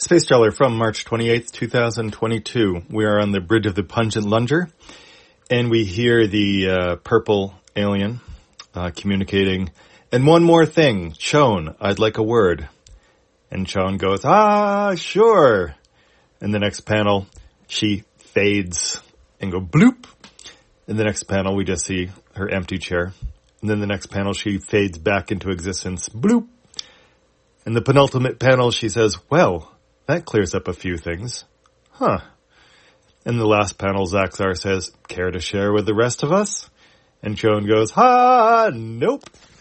Space Jeller from March 28th, 2022. We are on the bridge of the Pungent Lunger, and we hear the purple alien communicating. And one more thing, Chone, I'd like a word. And Chone goes, sure. And the next panel, she fades and go bloop. In the next panel, we just see her empty chair. And then the next panel, she fades back into existence, bloop. In the penultimate panel, she says, well, that clears up a few things. Huh. In the last panel, Zaxar says, care to share with the rest of us? And Chone goes, nope.